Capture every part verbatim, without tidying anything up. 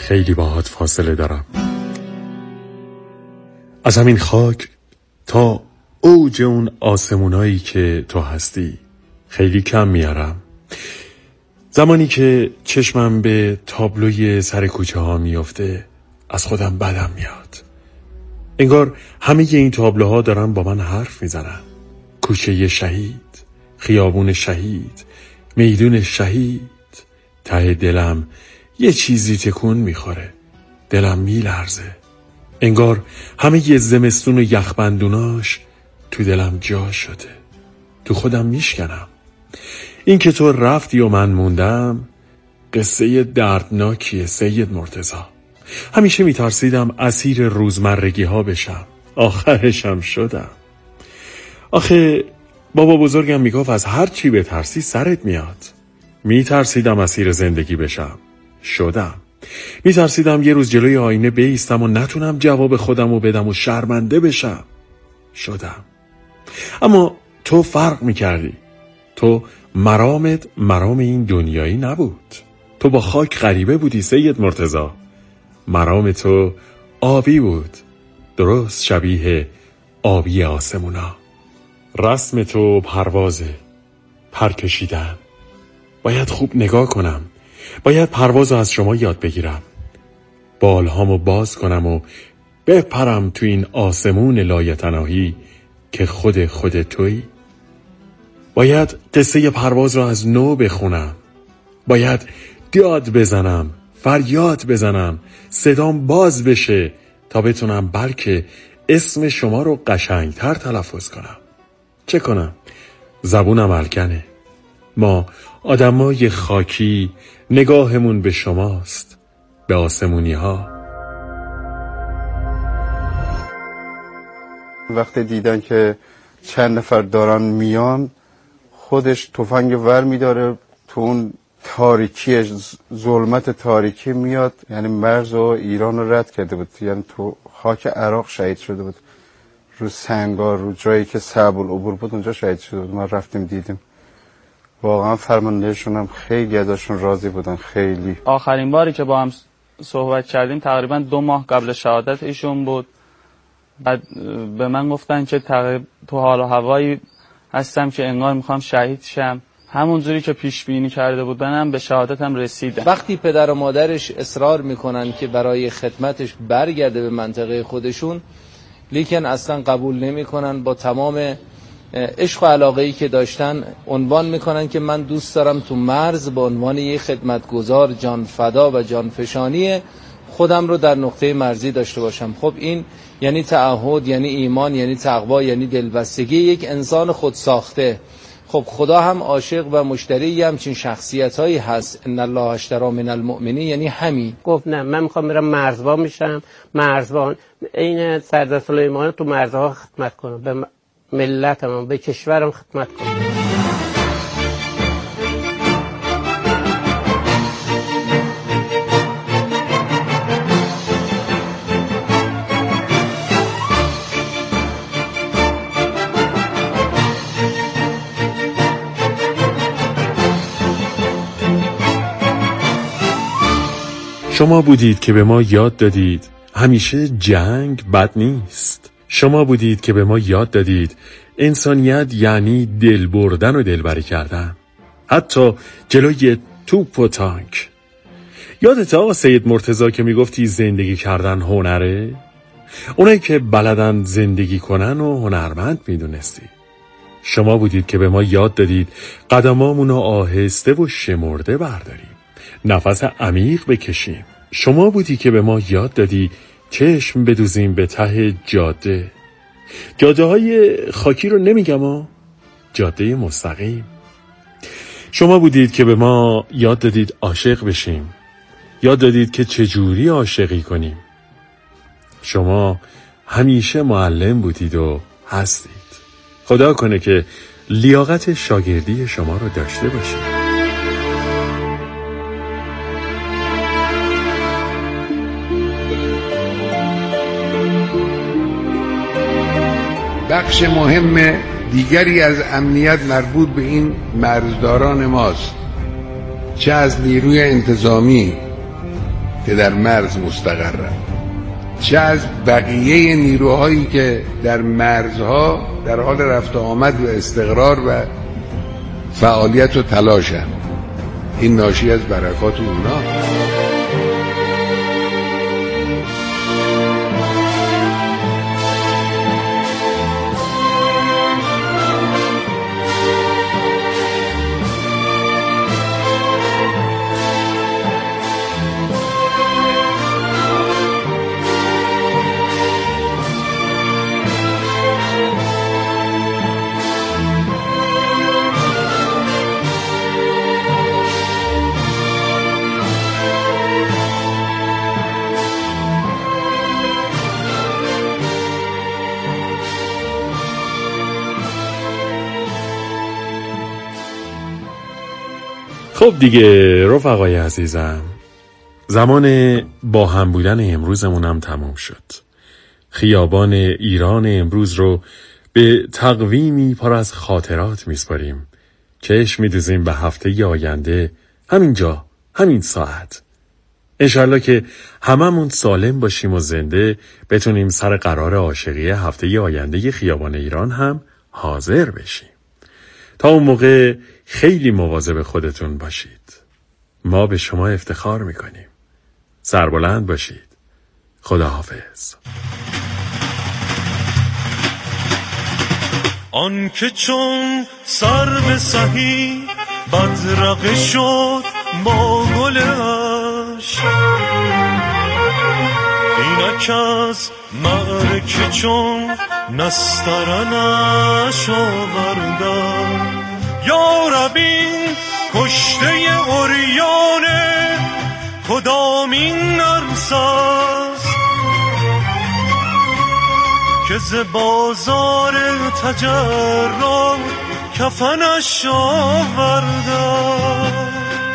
خیلی باهات فاصله دارم. از همین خاک تا اوج اون آسمونایی که تو هستی خیلی کم میارم. زمانی که چشمم به تابلوی سر کوچه ها میفته از خودم بدم میاد. انگار همه این تابلوها دارن با من حرف میزنن. کوچه شهید، خیابون شهید، میدون شهید. ته دلم یه چیزی تکون میخوره. دلم میلرزه. انگار همه ی زمستون و یخبندوناش تو دلم جا شده. تو خودم میشکنم. این که تو رفتی و من موندم قصه دردناکیه سید مرتضی. همیشه میترسیدم اسیر روزمرگی ها بشم. آخرشم شدم. آخه بابا بزرگم میگفت از هر چی بترسی سرت میاد. میترسیدم اسیر زندگی بشم. شدم. میترسیدم یه روز جلوی آینه بایستم و نتونم جواب خودمو بدم و شرمنده بشم. شدم. اما تو فرق میکردی. تو مرامت مرام این دنیایی نبود. تو با خاک غریبه بودی سید مرتضی. مرام تو آبی بود. درست شبیه آبی آسمونا. رسم تو پروازه. پر کشیدن. باید خوب نگاه کنم. باید پروازو از شما یاد بگیرم. بالهامو باز کنم و بپرم تو این آسمون لایتناهی که خود خود تویی. باید قصه پرواز رو از نو بخونم. باید داد بزنم، فریاد بزنم، صدام باز بشه تا بتونم بلکه اسم شما رو قشنگتر تلفظ کنم. چه کنم؟ زبونم الکنه. ما آدمای خاکی نگاهمون به شماست، به آسمونی ها. وقتی دیدن که چند نفر دارن میان خودش تفنگ ور میداره تو اون تاریکی ظلمت تاریکی میاد. یعنی مرز و ایران رو رد کرده بود. یعنی تو خاک عراق شهید شده بود. رو سنگار رو جایی که صعب العبور بود اونجا شهید شده بود. ما رفتیم دیدیم. واقعا فرماندهشون هم خیلی ازشون راضی بودن. خیلی. آخرین باری که با هم صحبت کردیم تقریبا دو ماه قبل شهادت ایشون بود. بعد به من گفتن که تقریبا تو حال و هوایی هستم که انگار میخوام شهید شم. همونجوری که پیش بینی کرده بودنم به شهادتم رسیدم. وقتی پدر و مادرش اصرار میکنن که برای خدمتش برگرده به منطقه خودشون، لیکن اصلا قبول نمیکنن. با تمام عشق و علاقه‌ای که داشتن عنوان میکنن که من دوست دارم تو مرز به عنوان یک خدمتگزار جان فدا و جان فشانی خودم رو در نقطه مرزی داشته باشم. خب این یعنی تعهد، یعنی ایمان، یعنی تقوا، یعنی دلبستگی یک انسان خود ساخته. خب خدا هم عاشق و مشتری همچین شخصیتایی هست. ان الله اشتری من المؤمنین. یعنی همین گفت نه من میخوام برم مرزبان میشم. مرزبان این سردار سلیمانی تو مرزها خدمت کنم، به ملتم به کشورم خدمت کنم. شما بودید که به ما یاد دادید همیشه جنگ بد نیست. شما بودید که به ما یاد دادید انسانیت یعنی دل بردن و دلبری کردن، حتی جلوی توپ و تانک. یادت آقا سید مرتضی که میگفتی زندگی کردن هنره؟ اونایی که بلدن زندگی کنن و هنرمند میدونستی. شما بودید که به ما یاد دادید قدمامونو آهسته و شمرده برداریم، نفس عمیق بکشیم. شما بودی که به ما یاد دادی چشم بدوزیم به ته جاده. جاده های خاکی رو نمیگم ها، جاده مستقیم. شما بودید که به ما یاد دادید عاشق بشیم، یاد دادید که چجوری عاشقی کنیم. شما همیشه معلم بودید و هستید. خدا کنه که لیاقت شاگردی شما رو داشته باشید. بخش مهم دیگری از امنیت مربوط به این مرزداران ماست، چه از نیروی انتظامی، که در مرز مستقرن، چه از بقیه نیروهایی که در مرزها در حال رفت و آمد و استقرار و فعالیت و تلاشن. این ناشی از برکات اونا. خب دیگه رفقای عزیزم، زمان با هم بودن امروزمون هم تموم شد. خیابان ایران امروز رو به تقویمی پر از خاطرات میسپاریم. چشم می‌دوزیم به هفته آینده، همینجا، همین ساعت. انشالله که هممون سالم باشیم و زنده بتونیم سر قرار عاشقی هفته آینده خیابان ایران هم حاضر بشیم. تا اون موقع خیلی مواظب خودتون باشید. ما به شما افتخار میکنیم. سربلند باشید. خداحافظ. آن که چون سر به سهی بدرقه شد با گلش، اینک از معرکه چون نسترنش آوردن. یا ربی کشته اوریانه کدامین نرس است که ز بازار تجرم کفنش آوردن.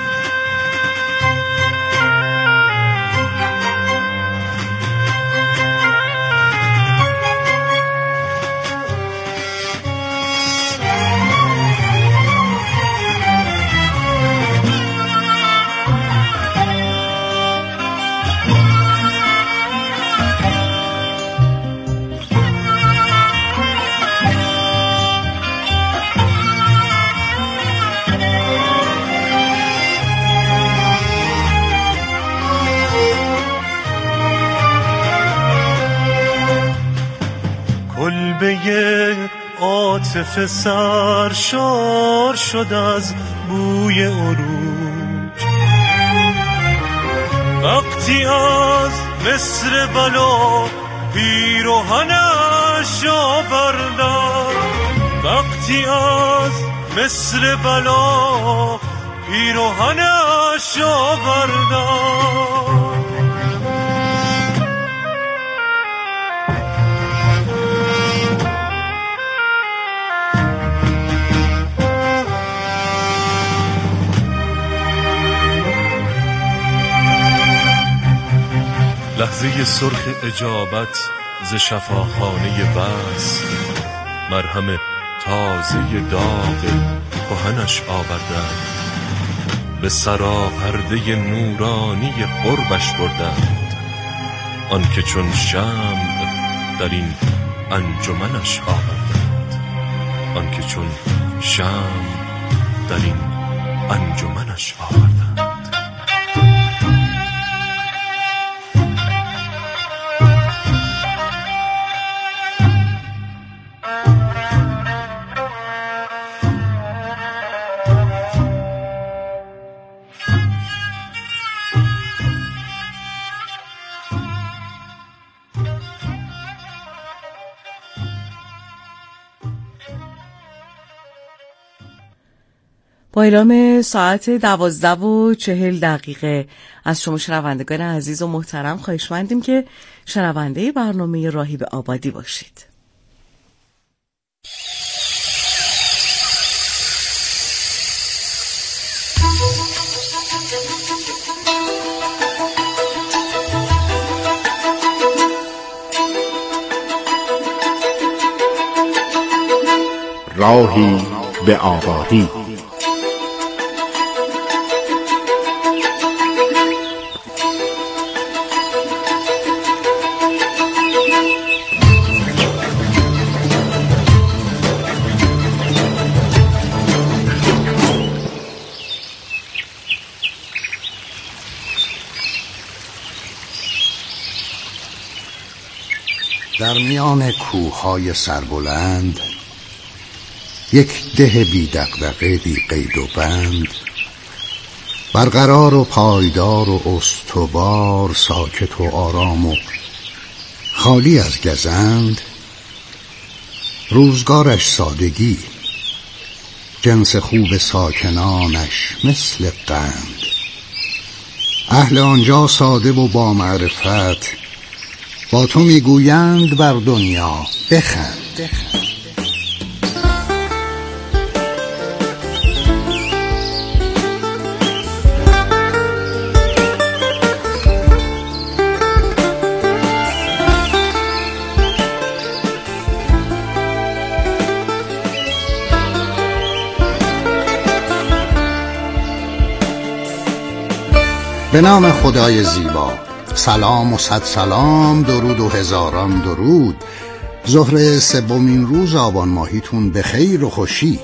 کلبه عاطفه سرشار شد از بوی عروج، وقتی از مصر بلا پیراهنش آوردن. وقتی از مصر بلا پیراهنش آوردن. لحظه سرخ اجابت ز شفاخانه وصل، مرهم تازه داغ کهنش آوردند. به سراپرده نورانی قربش بردند. آن که چون شمع در این انجمنش آوردند. آن که چون شمع در این انجمنش آوردند. با اعلام ساعت دوازده و چهل دقیقه از شما شنوندگان عزیز و محترم خواهشمندیم که شنونده برنامه راهی به آبادی باشید. راهی به آبادی. در میان کوههای سربلند، یک ده بی دغدغه بی قید و بند، برقرار و پایدار و استوار، ساکت و آرام و خالی از گزند. روزگارش سادگی، جنس خوب ساکنانش مثل قند. اهل آنجا ساده و با معرفت، با تو میگویند بر دنیا بخند. به نام خدای زیبا، سلام و صد سلام، درود و هزاران درود. ظهر سومین روز آبان ماهیتون به خیر و خوشی.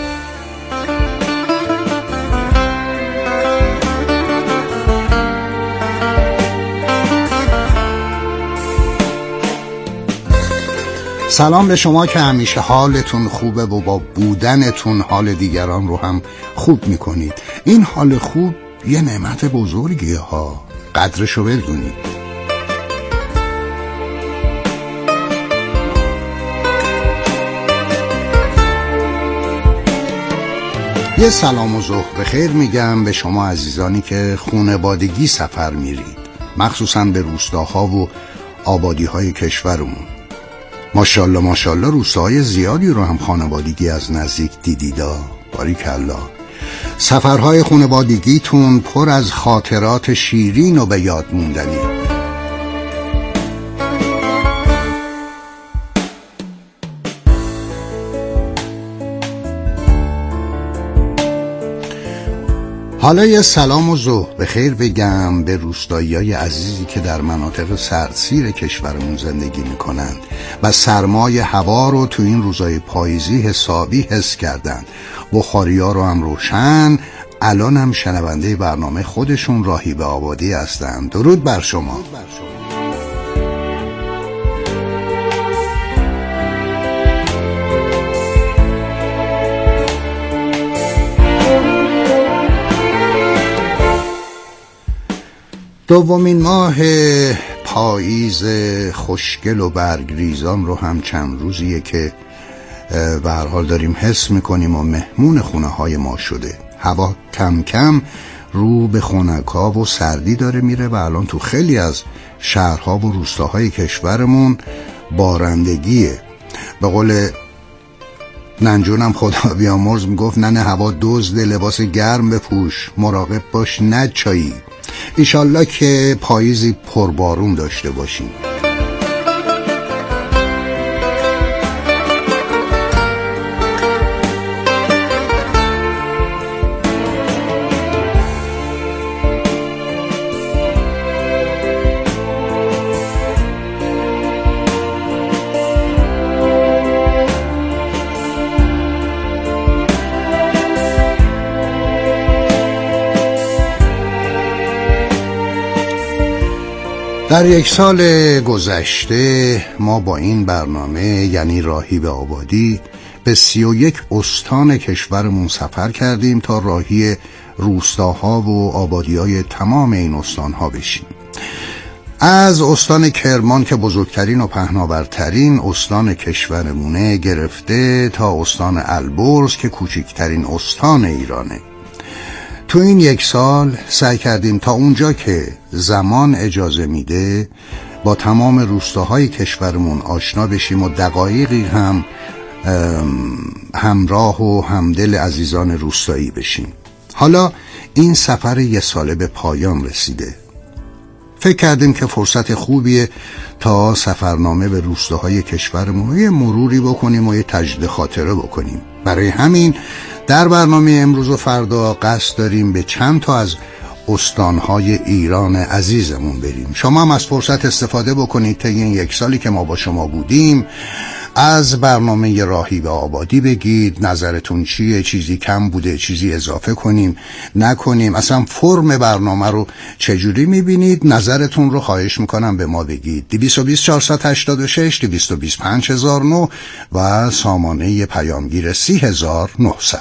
سلام به شما که همیشه حالتون خوبه و با بودنتون حال دیگران رو هم خوب میکنید. این حال خوب یه نعمت بزرگیه ها، قدرشو بدونید. یه سلام و ظهر بخیر میگم به شما عزیزانی که خانوادگی سفر میرید، مخصوصا به روستاها و آبادیهای کشورمون. ماشاءالله ماشاءالله روستاهای زیادی رو هم خانوادگی از نزدیک دیدیدا. باریکالله. سفرهای خانوادگیتون پر از خاطرات شیرین و به یاد موندنی. حالا یه سلام و ظهر بخیر بگم به روستاییای عزیزی که در مناطق سردسیر کشورمون زندگی میکنند و سرمای هوا رو تو این روزای پاییزی حسابی حس کردن. بخاریا رو هم روشن، الان هم شنونده برنامه خودشون راهیب آبادی هستن. درود بر شما. دومین ماه پاییز خوشگل و برگریزان رو هم چند روزیه که به هر حال داریم حس میکنیم و مهمون خونه های ما شده. هوا کم کم رو به خنک‌ها و سردی داره میره و الان تو خیلی از شهرها و روستاهای کشورمون بارندگیه. به قول ننجونم خدا بیامرز میگفت ننه هوا دزد، لباس گرم بپوش، مراقب باش نچایی. ایشالله که پاییزی پربارون داشته باشیم. در یک سال گذشته ما با این برنامه یعنی راهیب آبادی به سی و یک استان کشورمون سفر کردیم تا راهی روستاها و آبادی‌های تمام این استانها بشیم. از استان کرمان که بزرگترین و پهناورترین استان کشورمونه گرفته تا استان البرز که کوچکترین استان ایرانه. تو این یک سال سعی کردیم تا اونجا که زمان اجازه میده با تمام روستاهای کشورمون آشنا بشیم و دقایقی هم همراه و همدل عزیزان روستایی بشیم. حالا این سفر یه ساله به پایان رسیده. فکر کردیم که فرصت خوبیه تا سفرنامه به روستاهای کشورمون یه مروری بکنیم و یه تجدید خاطره بکنیم. برای همین در برنامه امروز و فردا قصد داریم به چند تا از استانهای ایران عزیزمون بریم. شما هم از فرصت استفاده بکنید تا این یک سالی که ما با شما بودیم از برنامه راهی به آبادی بگید. نظرتون چیه؟ چیزی کم بوده، چیزی اضافه کنیم نکنیم، اصلا فرم برنامه رو چجوری میبینید؟ نظرتون رو خواهش میکنم به ما بگید. دویست و بیست چهارصد و هشتاد و شش دویست و بیست پنج هزار و نه و سامانه پیامگیر سی هزار و نهصد.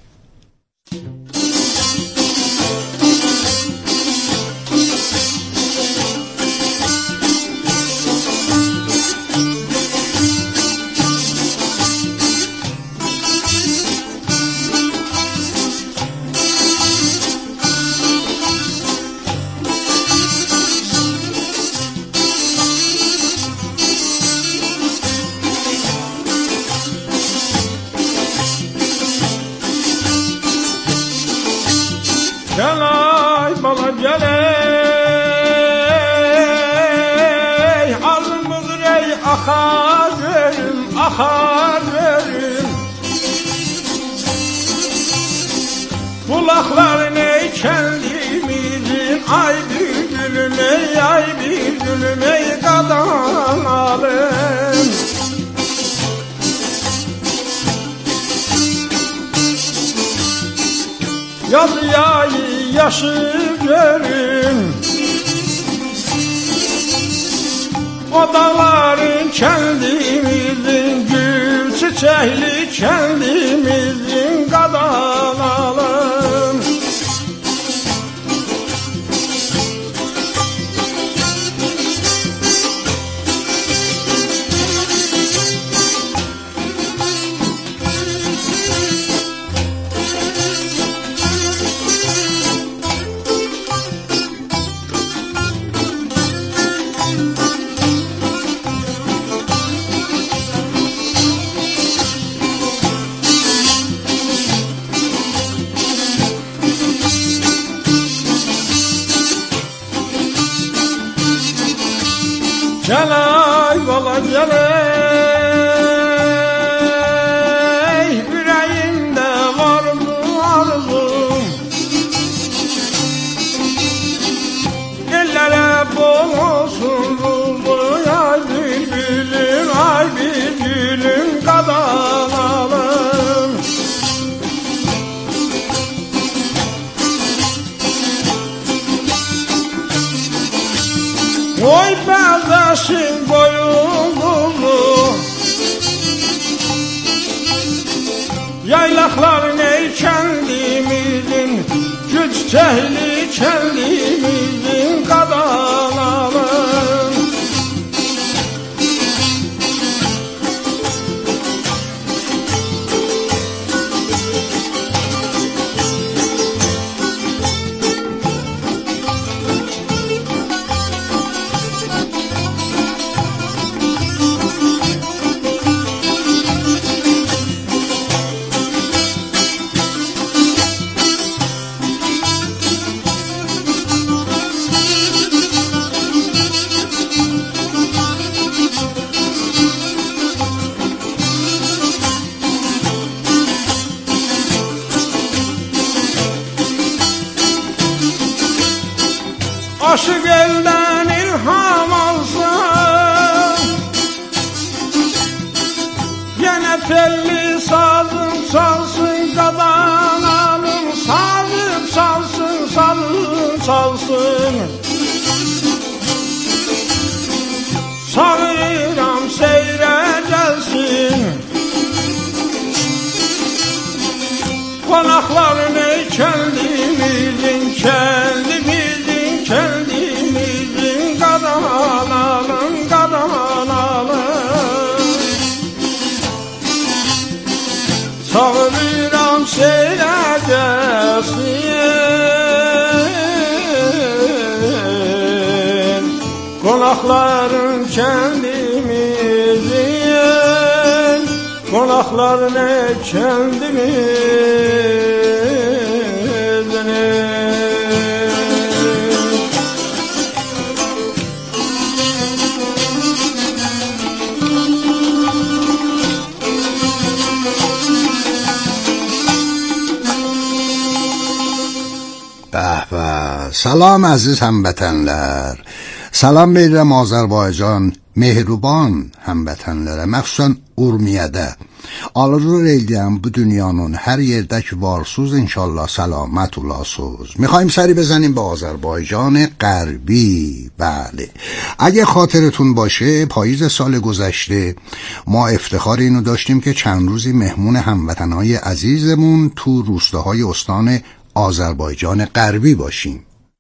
Kulakların ey kendimizin, ay bülbülüm ey, ay bülbülüm ey kadanalım. Yaz yayı yaşı görün, o dağların kendimizin, gül çiçekli kendimizin kadanalım. Gel ay bala gel ey, yüreğimde var bu arzum. Ellere bol olsun ruhu, ay bülbülüm ay bülbülüm kadanalım. Oy berdaşın boyunluğu, yaylakların ey kendimizin, güç çehli kendimizin kadanalım. Aşık elden ilham alsın, yine telli sazım çalsın, kadanalım sazım çalsın, sazım çalsın. Sarıram seyre gelsin, konakların ey kendimizin, kendimizin, kendimizin kadanalım, kadanalım. Sarıram seyre gelsin, konakların kendimizin, konakların ey kendimizin. به به. سلام عزیز هموطنlar. سلام میگم آذربایجان مهربان هموطنlara. مخصوصا Urmiye'de. Arzu eyləyəm bu dünyanın her yerdeki varsız inşallah selamet olasız. میخوایم سری بزنیم به آذربایجان غربی. بله، اگه خاطرتون باشه پاییز سال گذشته ما افتخار اینو داشتیم که چند روزی مهمون هموطنهای عزیزمون تو روستاهای استان آذربایجان غربی باشیم.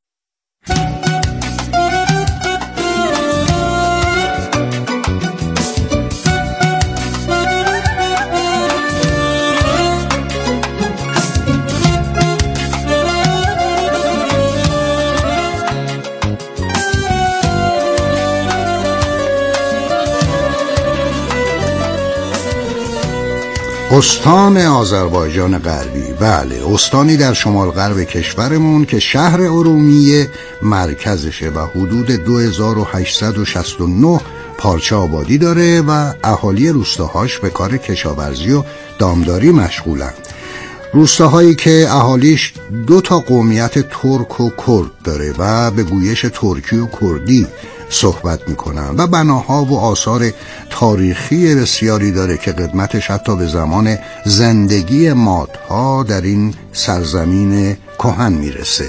استان آذربایجان غربی، بله، استانی در شمال غرب کشورمون که شهر ارومیه مرکزشه و حدود دو هزار و هشتصد و شصت و نه پارچه آبادی داره و اهالی روستاهاش به کار کشاورزی و دامداری مشغولن. روستاهایی که اهالیش دو تا قومیت ترک و کرد داره و به گویش ترکی و کردی صحبت میکنن و بناها و آثار تاریخی بسیاری داره که قدمتش حتی به زمان زندگی مادها در این سرزمین کهن میرسه.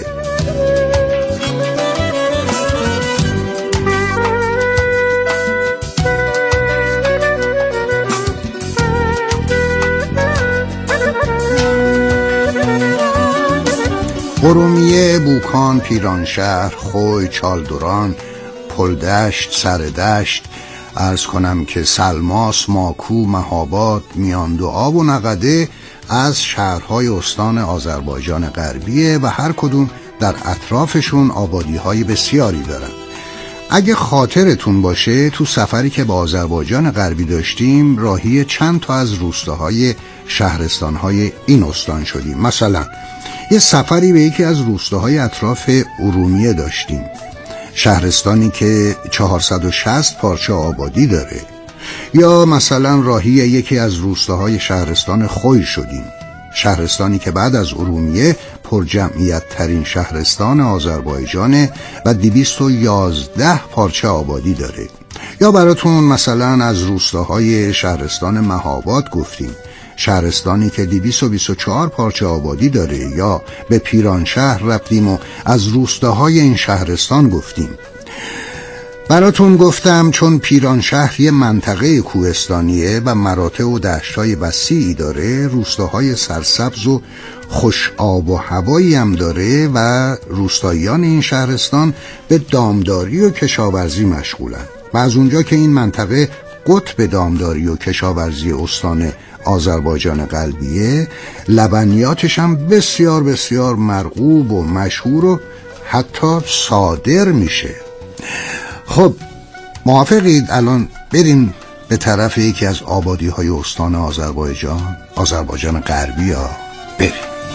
ارومیه، بوکان، پیرانشهر، خوی، چالدوران، پلدشت، سردشت، عرض کنم که سلماس، ماکو، مهاباد، میاندوآب و نقده از شهرهای استان آذربایجان غربیه و هر کدوم در اطرافشون آبادی‌های بسیاری دارن. اگه خاطرتون باشه تو سفری که به آذربایجان غربی داشتیم راهی چند تا از روستاهای شهرستانهای این استان شدیم. مثلا یه سفری به یکی از روستاهای اطراف ارومیه داشتیم، شهرستانی که چهارصد و شصت پارچه آبادی داره. یا مثلا راهی یکی از روستاهای شهرستان خوی شدیم، شهرستانی که بعد از ارومیه پر جمعیت ترین شهرستان آذربایجانه و دویست و یازده پارچه آبادی داره. یا براتون مثلا از روستاهای شهرستان مهاباد گفتیم، شهرستانی که دویست و بیست و چهار پارچه آبادی داره. یا به پیرانشهر رفتیم و از روستاهای این شهرستان گفتیم. براتون گفتم چون پیرانشهر یه منطقه کوهستانیه و مراتع و دشت‌های وسیعی داره، روستاهای سرسبز و خوش آب و هوایی هم داره و روستاییان این شهرستان به دامداری و کشاورزی مشغولن و از اونجا که این منطقه قطب دامداری و کشاورزی استان آذربایجان غربیه، لبنیاتش هم بسیار بسیار مرغوب و مشهور و حتی صادر میشه. خب موافقید الان بریم به طرف یکی از آبادی های استان آذربایجان، آذربایجان غربی ها بریم.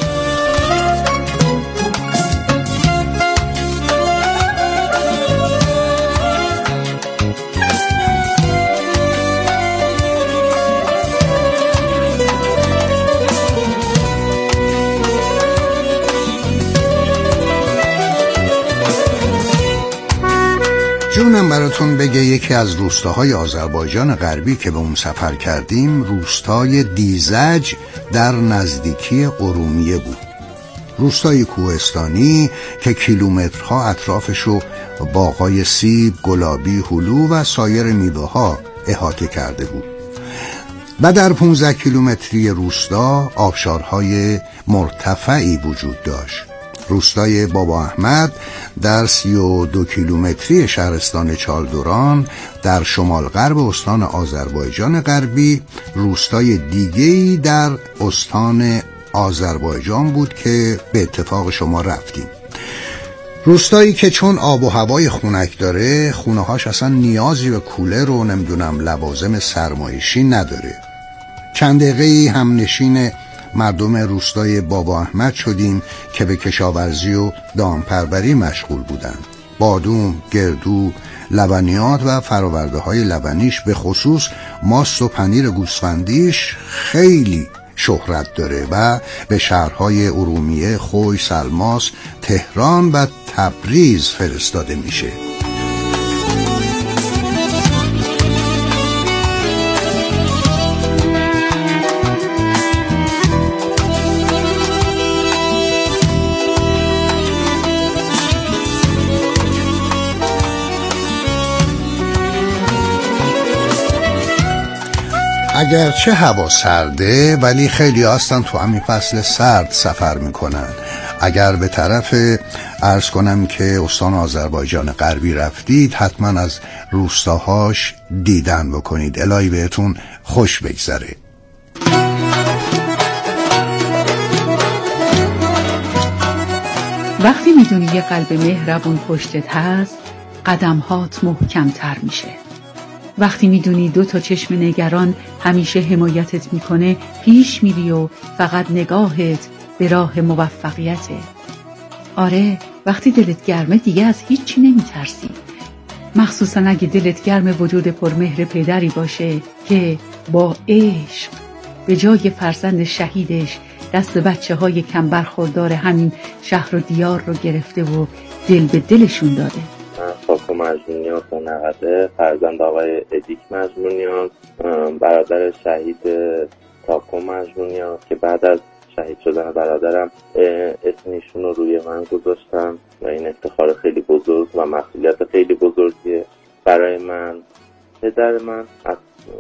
جونم براتون بگه یکی از روستاهای آذربایجان غربی که به اون سفر کردیم روستای دیزج در نزدیکی ارومیه بود. روستای کوهستانی که کیلومترها اطرافشو باغای سیب، گلابی، هلو و سایر میوه ها احاطه کرده بود و در پانزده کیلومتری روستا آبشارهای مرتفعی وجود داشت. روستای بابا احمد در سی و دو کیلومتری شهرستان چالدوران در شمال غرب استان آذربایجان غربی روستای دیگه‌ای در استان آذربایجان بود که به اتفاق شما رفتیم. روستایی که چون آب و هوای خنک داره، خونه‌هاش اصلا نیازی به کولر و نمیدونم لوازم سرمایشی نداره. چند دقیقه‌ای هم نشین مردم روستای بابا احمد شدیم که به کشاورزی و دامپروری مشغول بودند. بادوم، گردو، لبنیات و فراورده های لبنیش به خصوص ماست و پنیر گوسفندیش خیلی شهرت داره و به شهرهای ارومیه، خوی، سلماس، تهران و تبریز فرستاده میشه. اگرچه هوا سرده ولی خیلی هستن تو همین فصل سرد سفر میکنن. اگر به طرف عرض کنم که استان آذربایجان غربی رفتید حتما از روستاهاش دیدن بکنید. الهی بهتون خوش بگذره. وقتی میدونی یه قلب مهربون پشتت هست قدمهات محکم‌تر میشه. وقتی میدونی دو تا چشم نگران همیشه حمایتت میکنه پیش میری و فقط نگاهت به راه موفقیته. آره وقتی دلت گرمه دیگه از هیچی نمیترسی، مخصوصا اگه دلت گرم وجود پرمهر پدری باشه که با عشق به جای فرزند شهیدش دست بچه های کم برخوردار همین شهر و دیار رو گرفته و دل به دلشون داده. تاکو مجنونیان سنقده، فرزند آقای ادیک مجنونیان، برادر شهید تاکو مجنونیان که بعد از شهید شدن برادرم اسم ایشون رو روی من گذاشتم و این افتخار خیلی بزرگ و مسئولیت خیلی بزرگیه برای من. پدر من از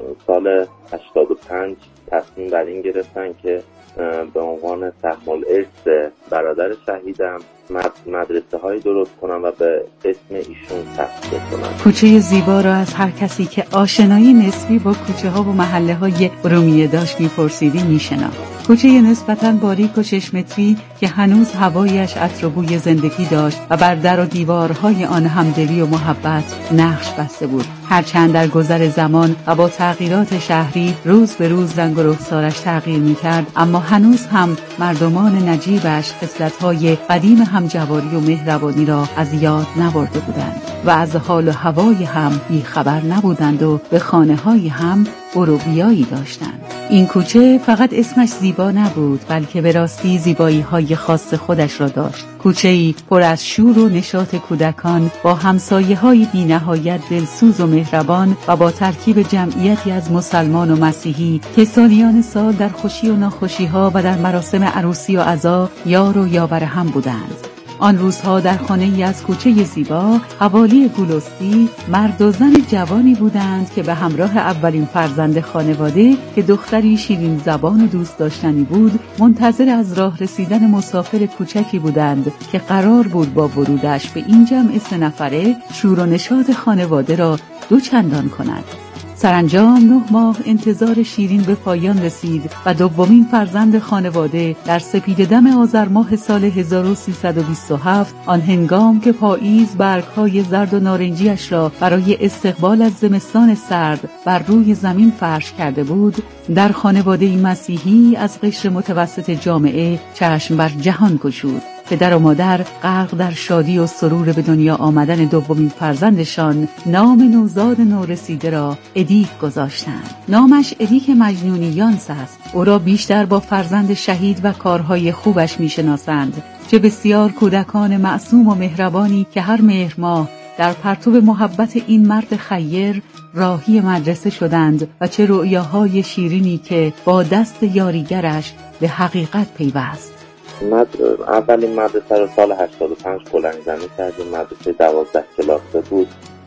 سال هشتاد و پنج تصمیم بر این گرفتن که به عنوان سهم الارث برادر شهیدم مدرسه هایی درست کنم و به اسم ایشون تأسیس کنم. کوچه زیبا را از هر کسی که آشنایی نسبی با کوچه ها و محله های ارومیه داشت میپرسیدی میشناخت. کوچه نسبتاً باریک و شش متری که هنوز هوایش عطر و بوی زندگی داشت و بر در و دیوارهای آن همدلی و محبت نقش بسته بود. هرچند در گذر زمان و با تغییرات شهری روز به روز رنگ و رخسارش تغییر میکرد، اما هنوز هم مردمان نجیبش خصلت‌های قدیم همجواری و مهربانی را از یاد نبرده بودند و از حال و هوای هم بیخبر نبودند و به خانه‌های هم برو بیایی داشتند. این کوچه فقط اسمش زیبا نبود بلکه به راستی زیبایی‌های خاص خودش را داشت. کوچه‌ای پر از شور و نشاط کودکان با همسایه‌های بی‌نهایت دلسوز و مهربان و با ترکیب جمعیتی از مسلمان و مسیحی که سالیان سال در خوشی و ناخوشی‌ها و در مراسم عروسی و عزا یار و یاور هم بودند. آن روزها در خانه‌ای از کوچه زیبا حوالی گلستی مرد و زن جوانی بودند که به همراه اولین فرزند خانواده که دختری شیرین زبان و دوست داشتنی بود منتظر از راه رسیدن مسافر کوچکی بودند که قرار بود با ورودش به این جمع سه نفره شور و نشاط خانواده را دو چندان کند. سرانجام نه ماه انتظار شیرین به پایان رسید و دومین فرزند خانواده در سپیددم آذر ماه سال هزار و سیصد و بیست و هفت آن هنگام که پاییز برگ‌های زرد و نارنجیش را برای استقبال از زمستان سرد بر روی زمین فرش کرده بود، در خانواده مسیحی از قشر متوسط جامعه چشم بر جهان گشود. پدر و مادر غرق در شادی و سرور به دنیا آمدن دومین فرزندشان نام نوزاد نورسیده را ادیک گذاشتند. نامش ادیک مجنونیانس است. او را بیشتر با فرزند شهید و کارهای خوبش میشناسند، چه بسیار کودکان معصوم و مهربانی که هر مهر ماه در پرتو محبت این مرد خیر راهی مدرسه شدند و چه رؤیاهای شیرینی که با دست یاریگرش به حقیقت پیوست. مد... اولین مدرسه رو سال هشتاد و پنج بلندزنی کردیم. مدرسه دوازده کلاسه بود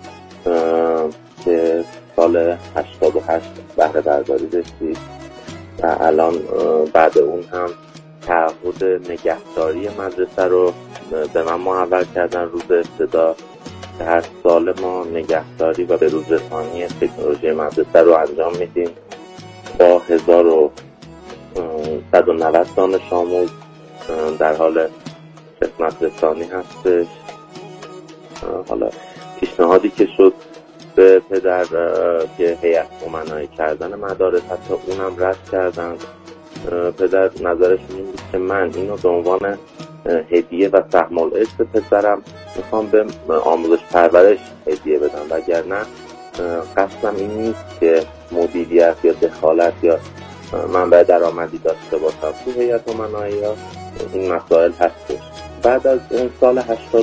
که سال هشتاد و هشت بهره برداری رسید و الان بعد اون هم تعهد نگهداری مدرسه رو به من محول کردن روز ابتدا که هر سال ما نگهداری و به روز رسانی تکنولوژی مدرسه رو انجام میدیم با هزار و صد و نود دانش آموز در حال خدمت رسانی هستش. حالا پیشنهادی که شد به پدر که هیئت امنایی کردن مدارس حتی اونم رد کردن. پدر نظرشون این بود که من اینو به عنوان هدیه و سهم الارث پسرم میخوام به آموزش پرورش هدیه بدم، وگرنه قصدم این نیست که مدیریت یا دخالت یا منبع درآمدی داشته باشم. تو هیئت امنایی این مسائل هستش. بعد از اون سال هشتاد